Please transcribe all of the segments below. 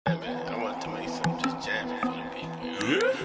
Yeah, man, I want to make some just jamming for the people. Yeah.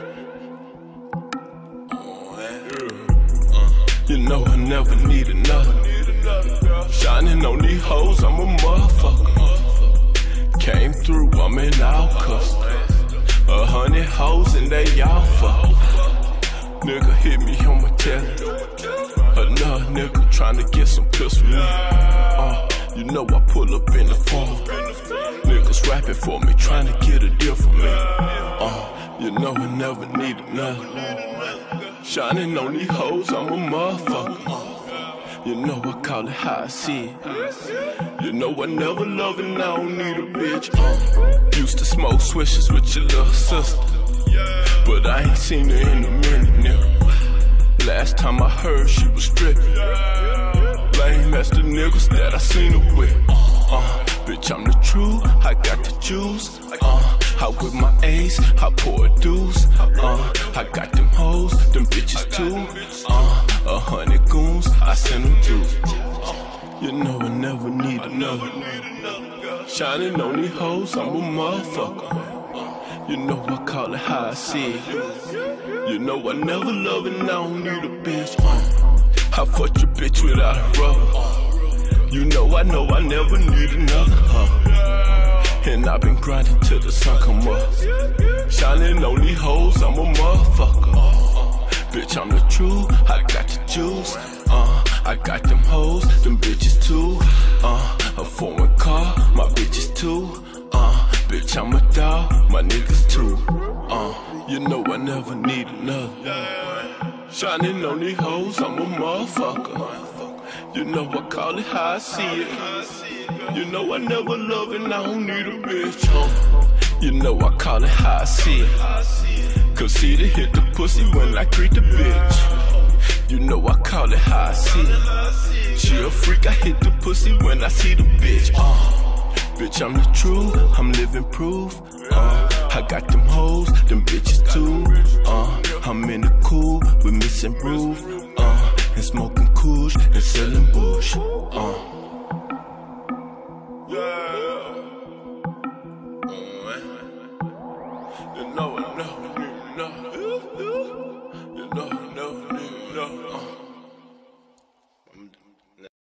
You know I never need another. Shining on these hoes, I'm a motherfucker. Came through, I'm in all custom. 100 hoes and they all fuck. Nigga hit me on my telly. Another nigga tryna get some piss from me. You know I pull up in the phone. Niggas rapping for me, tryna get a deal from me. You know I never need another. Shining on these hoes, I'm a motherfucker. You know I call it how I see it. You know I never love and I don't need a bitch. Used to smoke swishers with your little sister, but I ain't seen her in a minute now. Last time I heard she was stripping. Lame as the niggas that I seen her with. Bitch, I'm the truth, I got the juice. I with my ace, I pour a deuce. I got them hoes, them bitches too. 100 goons, I send them through. You know I never need another. Shining on these hoes, I'm a motherfucker. You know I call it how I see it. You know I never love and I don't need a bitch. I fuck your bitch without a rubber. You know I never need another. And I've been grinding till the sun come up. Shining on these hoes, I'm a motherfucker. Bitch, I'm the truth, I got the juice. I got them hoes, them bitches too. A foreign car, my bitches too. Bitch, I'm a dog, my niggas too. You know I never need another. Shining on these hoes, I'm a motherfucker. You know I call it how I see it. You know I never love and I don't need a bitch. You know I call it how I see it. Cause see to hit the pussy when I greet the bitch. You know I call it how I see it. She a freak, I hit the pussy when I see the bitch. Bitch, I'm the truth, I'm living proof. I got them hoes, them bitches too. I'm in the cool with Miss and Groove. And smoking kush and selling bush. You know I never need another. You know I never need another.